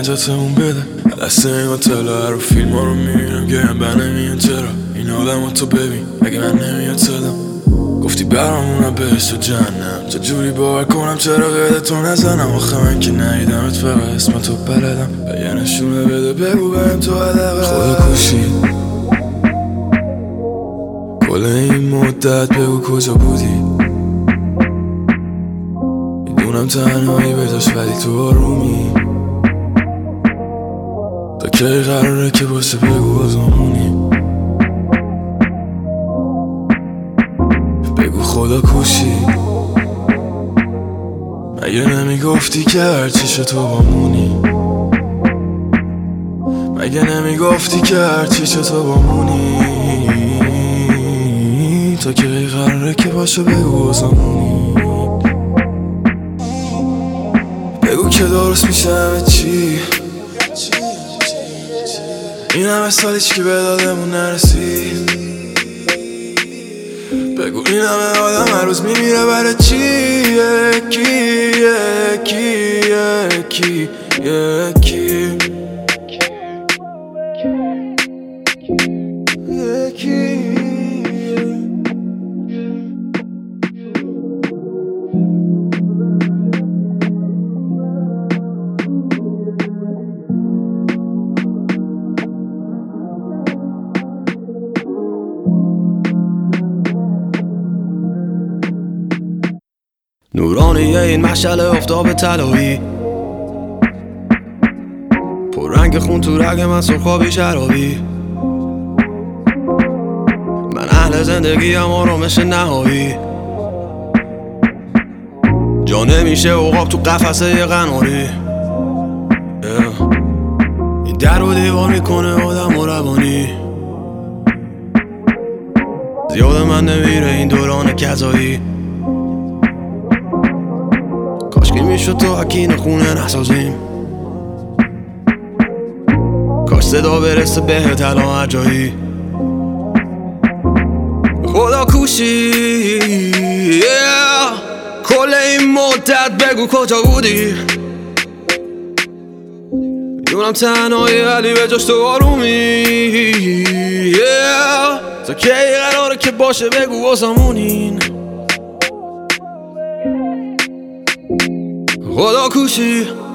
نجاتمون بده. دست این هتل رو فیلم ها رو میبینم گرم بر نمیان چرا این آدم ها تو ببین اگه من نمیاد صدام گفتی برامونم بهشت و جهنم چجوری باور کنم چرا قید تو نزنم آخه من که نیدمت فقط اسم تو بلدم و یه نشونه بده بگو بهم تو علاقه خدا کوشید کل این مدت بگو کجا بودی میدونم تنهایی بجاش ولی تو آرومی تا کی قراره که باشه بگو بازمونی بگو خدا کوشید مگه نمیگفتی که هرچی شد تو بامونی مگه نمیگفتی که هرچی شد تو بامونی تا کی قراره که باشه بگو بازمونی بگو که درست میشه همه چی این همه سال هیچکی به دادمون نرسید بگو این همه آدم هر روز میمیره برای چی یکی نورانیه این مشعل آفتاب طلایی پر رنگ خون تو رگ من سرخابی شرابی من اهل زندگیم آرامش نهایی جا نمیشه عقاب تو قفسه قناری این در و دیوار میکنه آدم و روانی زیاد من نمیره این دوران کذایی کاشکی میشد تو حکین خونه نسازیم کاش صدا برسه بهت الان هر جایی خدا کوشی کل این مدت بگو کجا بودی میدونم تنهایی ولی به جاش تو آرومی تا کی قراره که باشه بگو واسمونین خدا کوشی